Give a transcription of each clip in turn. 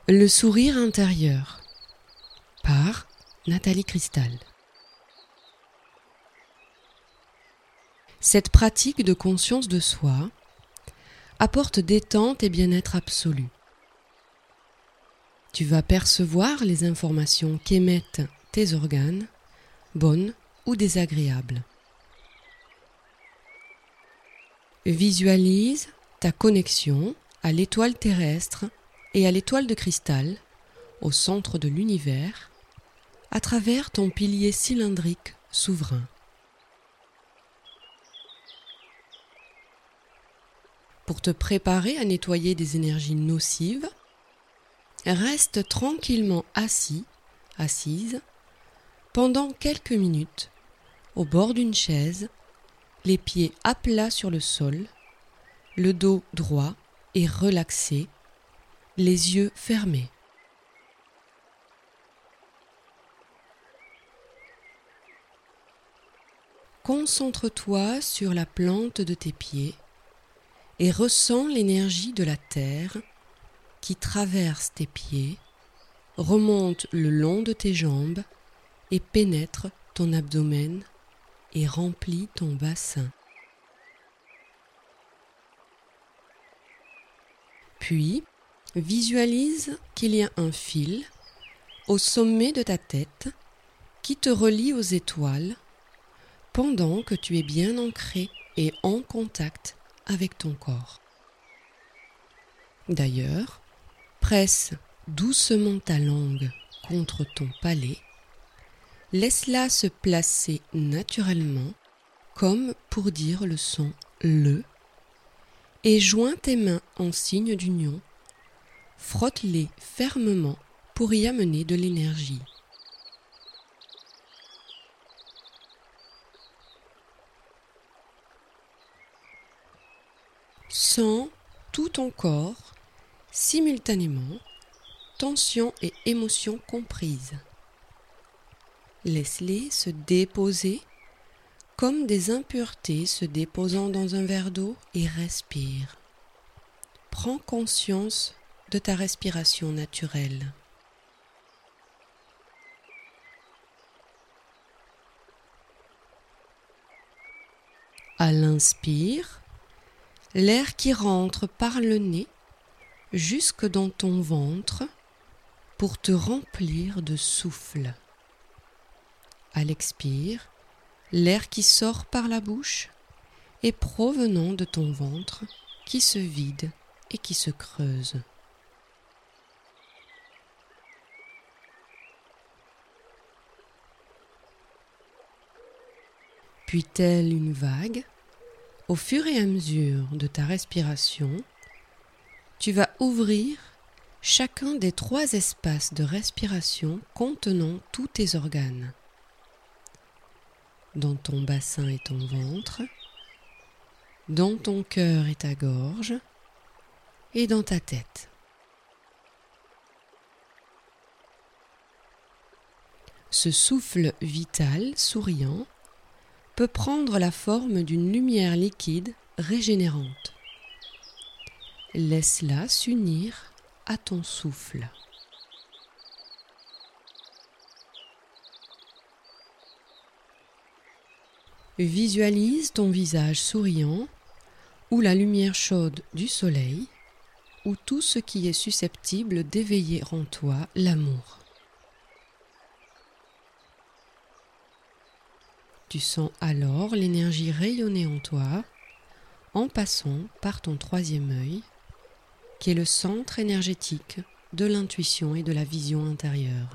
Le sourire intérieur par Nathalie Cristal. Cette pratique de conscience de soi apporte détente et bien-être absolu. Tu vas percevoir les informations qu'émettent tes organes, bonnes ou désagréables. Visualise ta connexion à l'étoile terrestre et à l'étoile de cristal au centre de l'univers à travers ton pilier cylindrique souverain. Pour te préparer à nettoyer des énergies nocives, reste tranquillement assise, pendant quelques minutes, au bord d'une chaise, les pieds à plat sur le sol, le dos droit et relaxé, les yeux fermés. Concentre-toi sur la plante de tes pieds et ressens l'énergie de la terre qui traverse tes pieds, remonte le long de tes jambes et pénètre ton abdomen et remplit ton bassin. Puis, visualise qu'il y a un fil au sommet de ta tête qui te relie aux étoiles pendant que tu es bien ancré et en contact avec ton corps. D'ailleurs, presse doucement ta langue contre ton palais, laisse-la se placer naturellement comme pour dire le son « le » et joins tes mains en signe d'union, frotte-les fermement pour y amener de l'énergie. Sens tout ton corps simultanément, tension et émotion comprises. Laisse-les se déposer comme des impuretés se déposant dans un verre d'eau et respire. Prends conscience de ta respiration naturelle. À l'inspire, l'air qui rentre par le nez jusque dans ton ventre pour te remplir de souffle. À l'expire, l'air qui sort par la bouche est provenant de ton ventre qui se vide et qui se creuse. Puis, telle une vague, au fur et à mesure de ta respiration, tu vas ouvrir chacun des 3 espaces de respiration contenant tous tes organes. Dans ton bassin et ton ventre, dans ton cœur et ta gorge, et dans ta tête. Ce souffle vital, souriant, peut prendre la forme d'une lumière liquide régénérante. Laisse-la s'unir à ton souffle. Visualise ton visage souriant ou la lumière chaude du soleil ou tout ce qui est susceptible d'éveiller en toi l'amour. Tu sens alors l'énergie rayonner en toi en passant par ton 3e œil, qui est le centre énergétique de l'intuition et de la vision intérieure.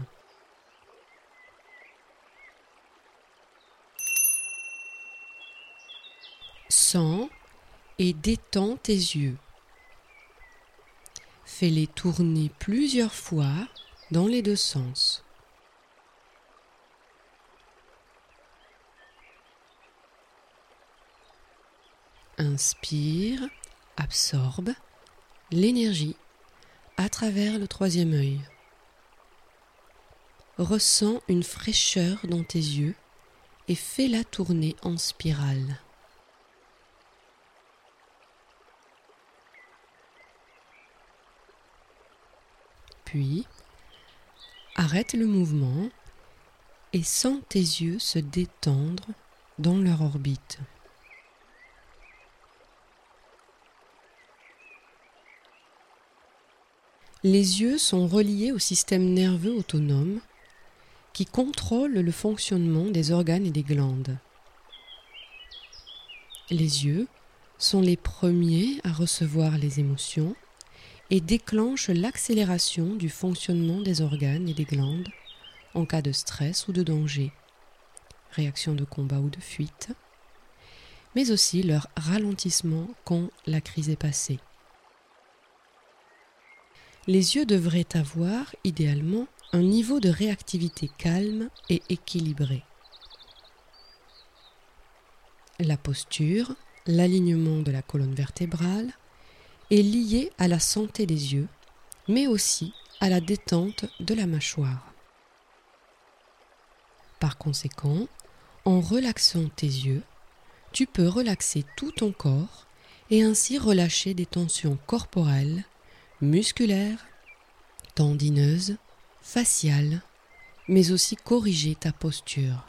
Sens et détends tes yeux. Fais-les tourner plusieurs fois dans les 2 sens. Inspire, absorbe l'énergie à travers le 3e œil. Ressens une fraîcheur dans tes yeux et fais-la tourner en spirale. Puis, arrête le mouvement et sens tes yeux se détendre dans leur orbite. Les yeux sont reliés au système nerveux autonome qui contrôle le fonctionnement des organes et des glandes. Les yeux sont les premiers à recevoir les émotions et déclenchent l'accélération du fonctionnement des organes et des glandes en cas de stress ou de danger, réaction de combat ou de fuite, mais aussi leur ralentissement quand la crise est passée. Les yeux devraient avoir, idéalement, un niveau de réactivité calme et équilibré. La posture, l'alignement de la colonne vertébrale est lié à la santé des yeux, mais aussi à la détente de la mâchoire. Par conséquent, en relaxant tes yeux, tu peux relaxer tout ton corps et ainsi relâcher des tensions corporelles, musculaires, tendineuses, faciales, mais aussi corriger ta posture.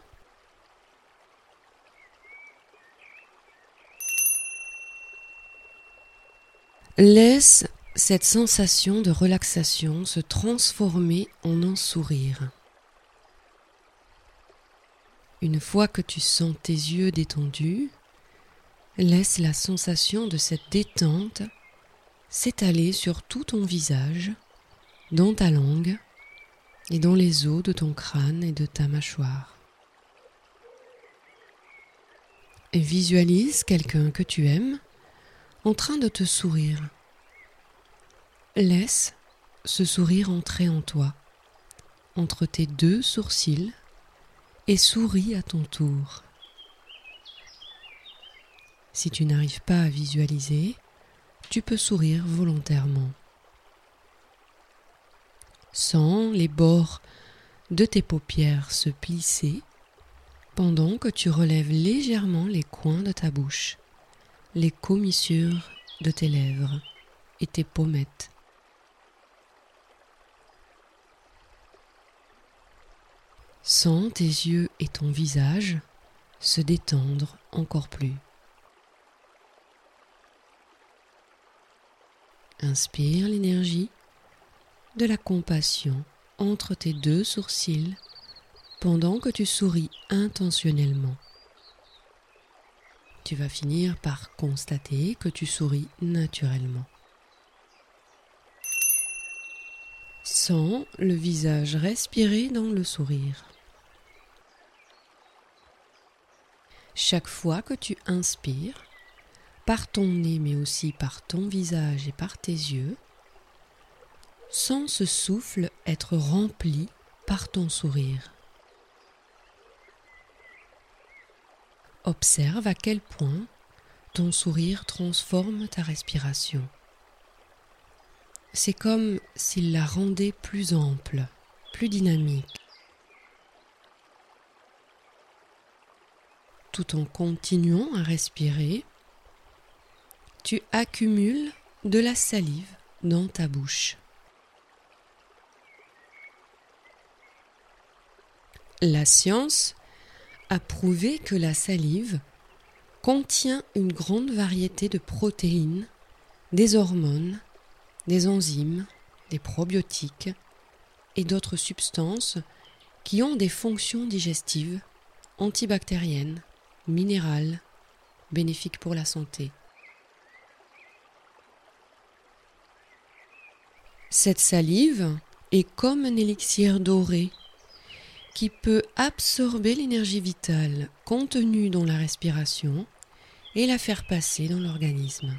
Laisse cette sensation de relaxation se transformer en un sourire. Une fois que tu sens tes yeux détendus, laisse la sensation de cette détente s'étaler sur tout ton visage, dans ta langue et dans les os de ton crâne et de ta mâchoire. Et visualise quelqu'un que tu aimes en train de te sourire. Laisse ce sourire entrer en toi, entre tes deux sourcils, et souris à ton tour. Si tu n'arrives pas à visualiser, tu peux sourire volontairement. Sens les bords de tes paupières se plisser pendant que tu relèves légèrement les coins de ta bouche, les commissures de tes lèvres et tes pommettes. Sens tes yeux et ton visage se détendre encore plus. Inspire l'énergie de la compassion entre tes deux sourcils pendant que tu souris intentionnellement. Tu vas finir par constater que tu souris naturellement. Sens le visage respirer dans le sourire. Chaque fois que tu inspires, par ton nez mais aussi par ton visage et par tes yeux, sens ce souffle être rempli par ton sourire. Observe à quel point ton sourire transforme ta respiration. C'est comme s'il la rendait plus ample, plus dynamique. Tout en continuant à respirer, tu accumules de la salive dans ta bouche. La science a prouvé que la salive contient une grande variété de protéines, des hormones, des enzymes, des probiotiques et d'autres substances qui ont des fonctions digestives, antibactériennes, minérales, bénéfiques pour la santé. Cette salive est comme un élixir doré qui peut absorber l'énergie vitale contenue dans la respiration et la faire passer dans l'organisme.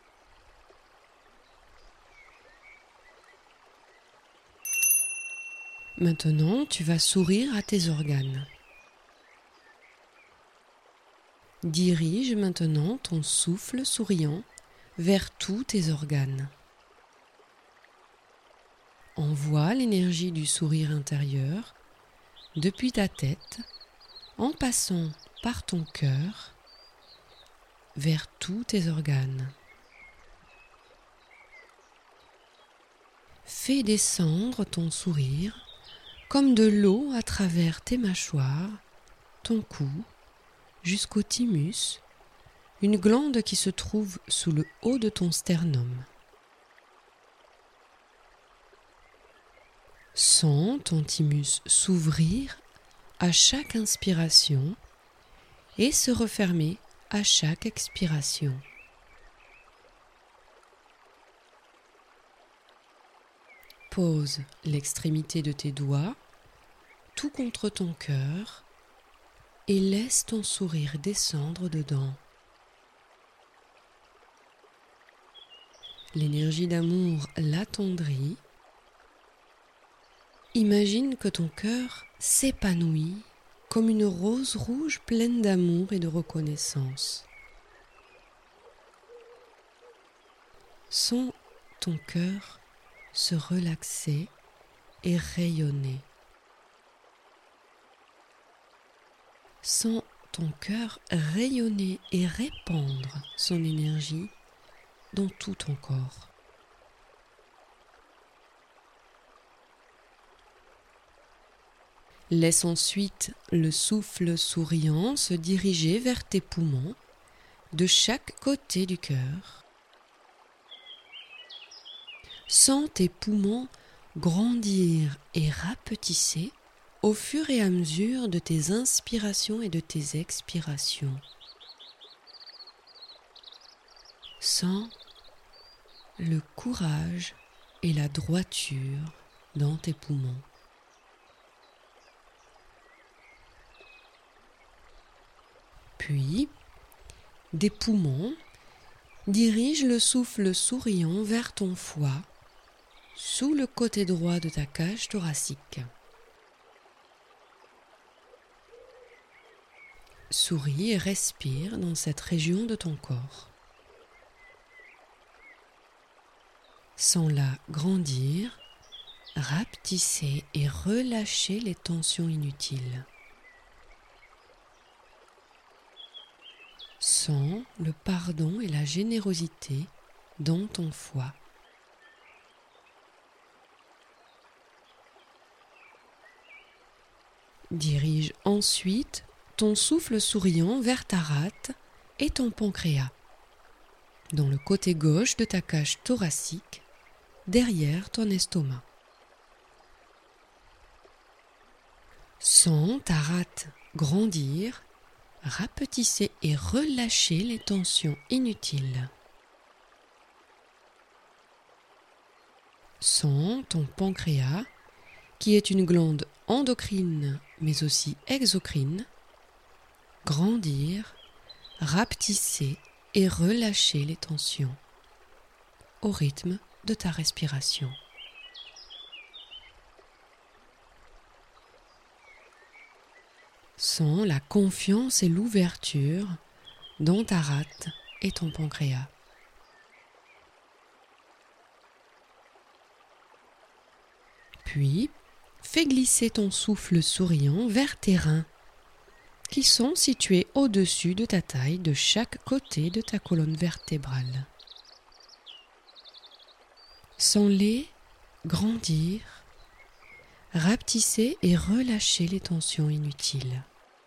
Maintenant, tu vas sourire à tes organes. Dirige maintenant ton souffle souriant vers tous tes organes. Envoie l'énergie du sourire intérieur depuis ta tête, en passant par ton cœur, vers tous tes organes. fais descendre ton sourire comme de l'eau à travers tes mâchoires, ton cou, jusqu'au thymus, une glande qui se trouve sous le haut de ton sternum. Sens ton thymus s'ouvrir à chaque inspiration et se refermer à chaque expiration. Pose l'extrémité de tes doigts tout contre ton cœur et laisse ton sourire descendre dedans. L'énergie d'amour l'attendrit. Imagine que ton cœur s'épanouit comme une rose rouge pleine d'amour et de reconnaissance. Sens ton cœur se relaxer et rayonner. Sens ton cœur rayonner et répandre son énergie dans tout ton corps. Laisse ensuite le souffle souriant se diriger vers tes poumons de chaque côté du cœur. Sens tes poumons grandir et rapetisser au fur et à mesure de tes inspirations et de tes expirations. Sens le courage et la droiture dans tes poumons. Puis, des poumons, dirige le souffle souriant vers ton foie, sous le côté droit de ta cage thoracique. Souris et respire dans cette région de ton corps. Sens-la grandir, rapetisser et relâcher les tensions inutiles. Sens le pardon et la générosité dans ton foie. Dirige ensuite ton souffle souriant vers ta rate et ton pancréas, dans le côté gauche de ta cage thoracique, derrière ton estomac. Sens ta rate grandir, rapetisser et relâcher les tensions inutiles. Sens ton pancréas, qui est une glande endocrine mais aussi exocrine, grandir, rapetisser et relâcher les tensions au rythme de ta respiration. Sens la confiance et l'ouverture dans ta rate et ton pancréas. Puis, fais glisser ton souffle souriant vers tes reins, qui sont situés au-dessus de ta taille de chaque côté de ta colonne vertébrale. Sens-les grandir, rapetisser et relâcher les tensions inutiles.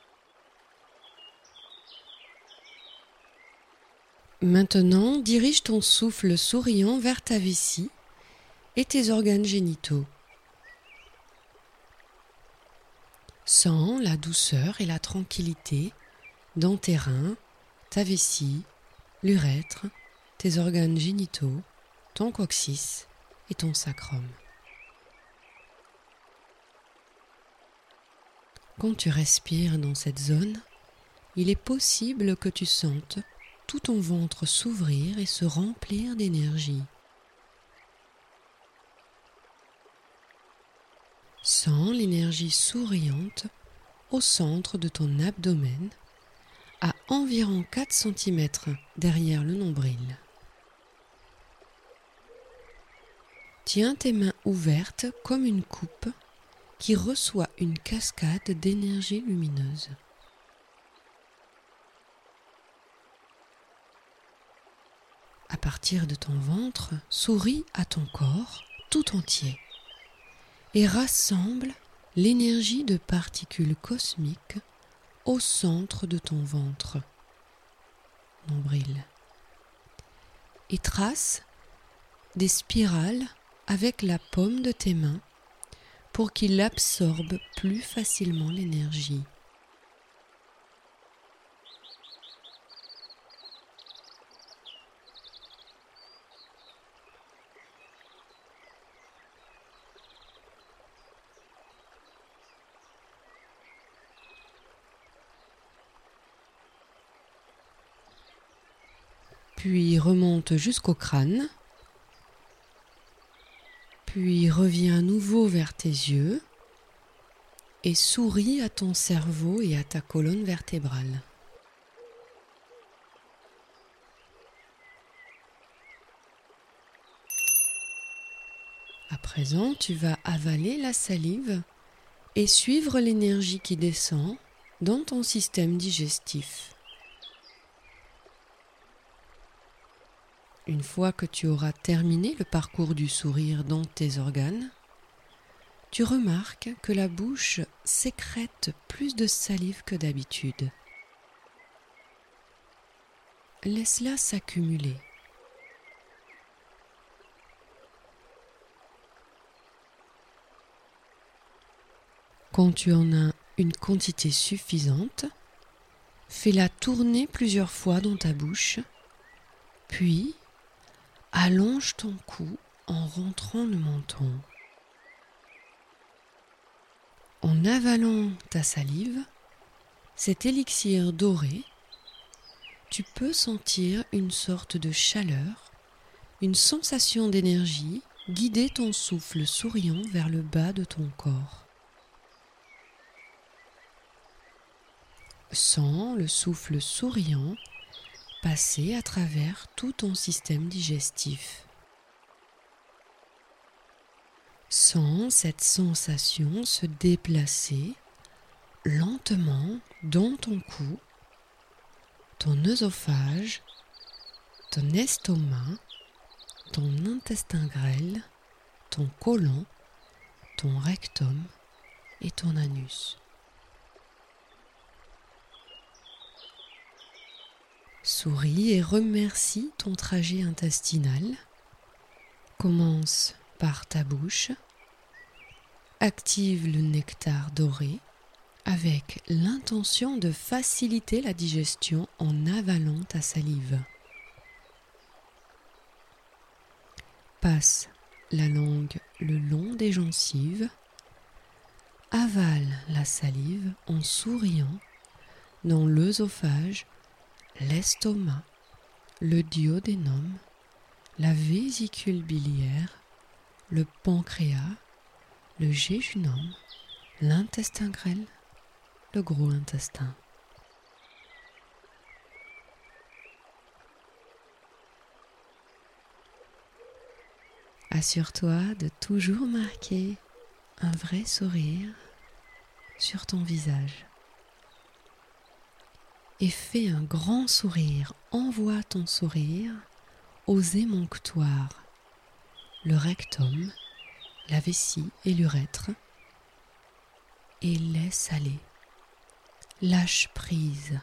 Maintenant, dirige ton souffle souriant vers ta vessie et tes organes génitaux. Sens la douceur et la tranquillité dans tes reins, ta vessie, l'urètre, tes organes génitaux, ton coccyx et ton sacrum. Quand tu respires dans cette zone, il est possible que tu sentes tout ton ventre s'ouvrir et se remplir d'énergie. Sens l'énergie souriante au centre de ton abdomen, à environ 4 cm derrière le nombril. Tiens tes mains ouvertes comme une coupe qui reçoit une cascade d'énergie lumineuse. À partir de ton ventre, souris à ton corps tout entier et rassemble l'énergie de particules cosmiques au centre de ton ventre, nombril, et trace des spirales avec la paume de tes mains pour qu'il absorbe plus facilement l'énergie. Puis remonte jusqu'au crâne, puis reviens à nouveau vers tes yeux et souris à ton cerveau et à ta colonne vertébrale. À présent, tu vas avaler la salive et suivre l'énergie qui descend dans ton système digestif. Une fois que tu auras terminé le parcours du sourire dans tes organes, tu remarques que la bouche sécrète plus de salive que d'habitude. Laisse-la s'accumuler. Quand tu en as une quantité suffisante, fais-la tourner plusieurs fois dans ta bouche, puis allonge ton cou en rentrant le menton. En avalant ta salive, cet élixir doré, tu peux sentir une sorte de chaleur, une sensation d'énergie guider ton souffle souriant vers le bas de ton corps. Sens le souffle souriant passer à travers tout ton système digestif. Sens cette sensation se déplacer lentement dans ton cou, ton œsophage, ton estomac, ton intestin grêle, ton côlon, ton rectum et ton anus. Souris et remercie ton trajet intestinal. Commence par ta bouche. Active le nectar doré avec l'intention de faciliter la digestion en avalant ta salive. Passe la langue le long des gencives. Avale la salive en souriant dans l'œsophage, l'estomac, le duodénum, la vésicule biliaire, le pancréas, le jéjunum, l'intestin grêle, le gros intestin. Assure-toi de toujours marquer un vrai sourire sur ton visage. Et fais un grand sourire, envoie ton sourire aux émonctoires, le rectum, la vessie et l'urètre, et laisse aller, lâche prise.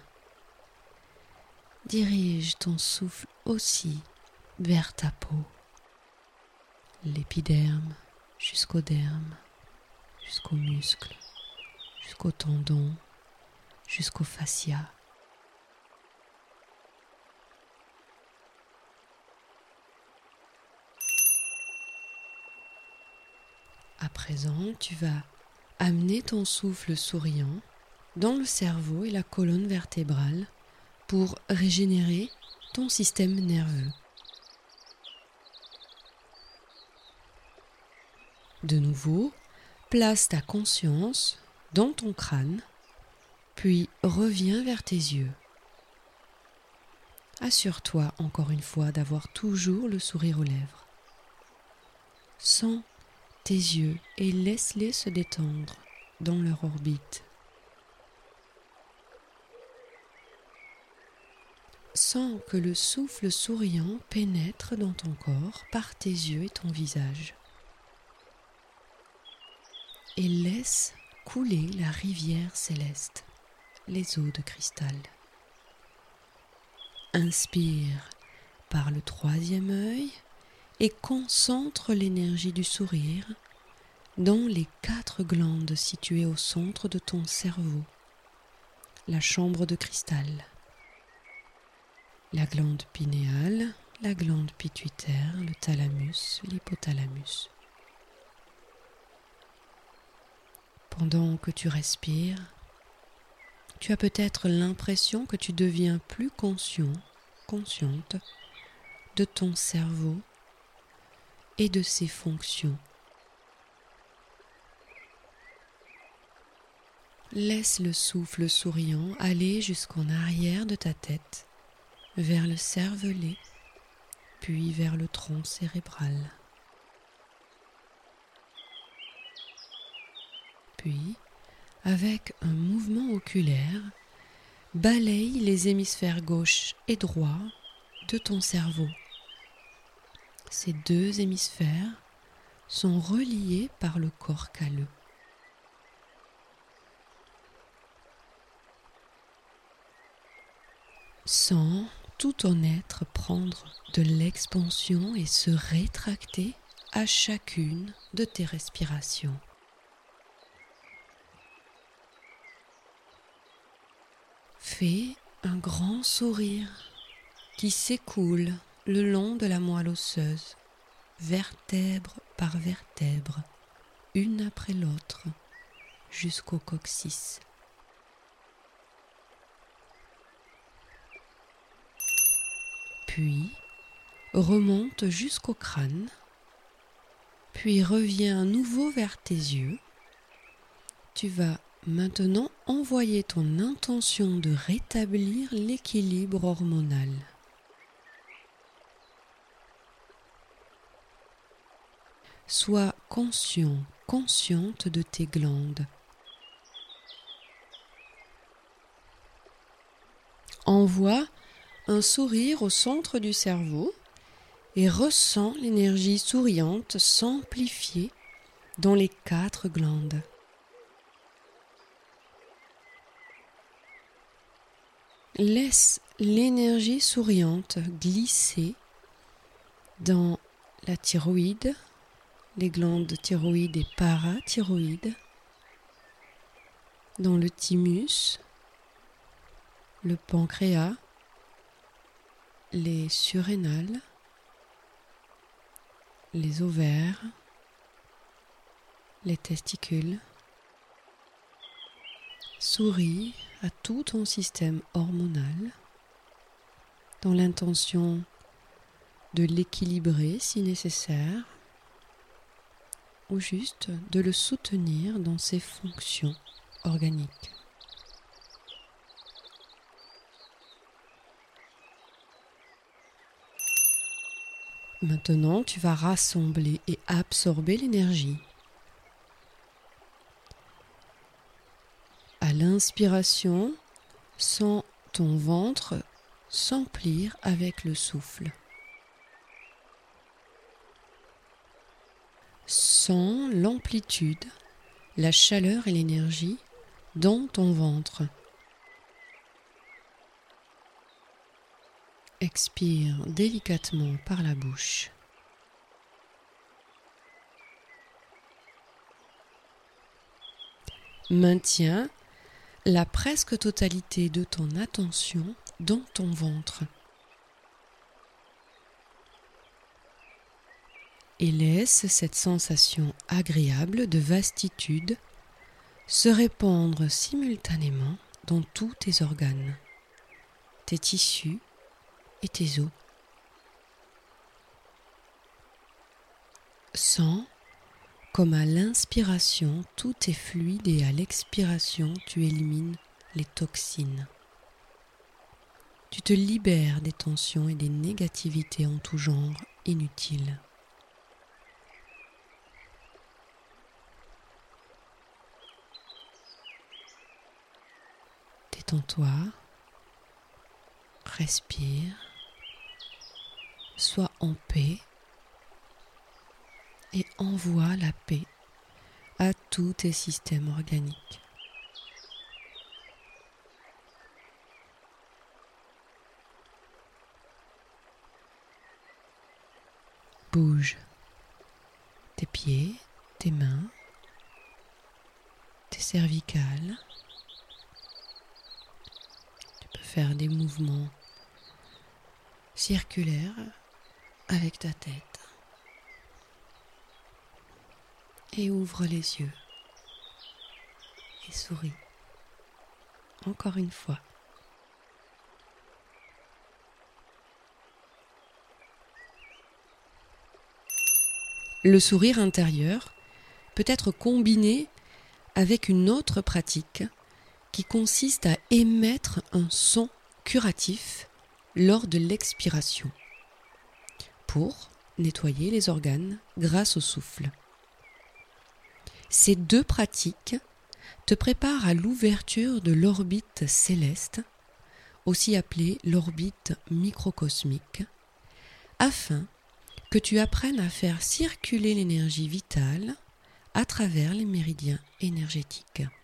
Dirige ton souffle aussi vers ta peau, l'épiderme jusqu'au derme, jusqu'aux muscles, jusqu'aux tendons, jusqu'au fascia. À présent, tu vas amener ton souffle souriant dans le cerveau et la colonne vertébrale pour régénérer ton système nerveux. De nouveau, place ta conscience dans ton crâne, puis reviens vers tes yeux. Assure-toi encore une fois d'avoir toujours le sourire aux lèvres. Sens tes yeux et laisse-les se détendre dans leur orbite. Sens que le souffle souriant pénètre dans ton corps par tes yeux et ton visage. et laisse couler la rivière céleste, les eaux de cristal. Inspire par le troisième œil et concentre l'énergie du sourire dans les 4 glandes situées au centre de ton cerveau, la chambre de cristal, la glande pinéale, la glande pituitaire, le thalamus, l'hypothalamus. Pendant que tu respires, tu as peut-être l'impression que tu deviens plus conscient, consciente de ton cerveau et de ses fonctions. Laisse le souffle souriant aller jusqu'en arrière de ta tête, vers le cervelet, puis vers le tronc cérébral. Puis, avec un mouvement oculaire, balaye les hémisphères gauche et droit de ton cerveau. Ces 2 hémisphères sont reliés par le corps calleux. Sens tout ton être prendre de l'expansion et se rétracter à chacune de tes respirations. Fais un grand sourire qui s'écoule le long de la moelle osseuse, vertèbre par vertèbre, une après l'autre, jusqu'au coccyx. Puis remonte jusqu'au crâne, puis reviens à nouveau vers tes yeux. Tu vas maintenant envoyer ton intention de rétablir l'équilibre hormonal. Sois conscient, consciente de tes glandes. Envoie un sourire au centre du cerveau et ressens l'énergie souriante s'amplifier dans les 4 glandes. Laisse l'énergie souriante glisser dans la thyroïde, les glandes thyroïdes et parathyroïdes, dans le thymus, le pancréas, les surrénales, les ovaires, les testicules. Souris à tout ton système hormonal dans l'intention de l'équilibrer si nécessaire ou juste de le soutenir dans ses fonctions organiques. Maintenant, tu vas rassembler et absorber l'énergie. À l'inspiration, sens ton ventre s'emplir avec le souffle. Sens l'amplitude, la chaleur et l'énergie dans ton ventre. Expire délicatement par la bouche. Maintiens la presque totalité de ton attention dans ton ventre. Et laisse cette sensation agréable de vastitude se répandre simultanément dans tous tes organes, tes tissus et tes os. Sens comme à l'inspiration tout est fluide et à l'expiration tu élimines les toxines. Tu te libères des tensions et des négativités en tout genre inutiles. Détends-toi, respire, sois en paix et envoie la paix à tous tes systèmes organiques. Bouge tes pieds, tes mains, tes cervicales. Tu peux faire des mouvements circulaires avec ta tête. Et ouvre les yeux. Et souris. Encore une fois. Le sourire intérieur peut être combiné avec une autre pratique qui consiste à émettre un son curatif lors de l'expiration pour nettoyer les organes grâce au souffle. Ces deux pratiques te préparent à l'ouverture de l'orbite céleste, aussi appelée l'orbite microcosmique, afin que tu apprennes à faire circuler l'énergie vitale à travers les méridiens énergétiques.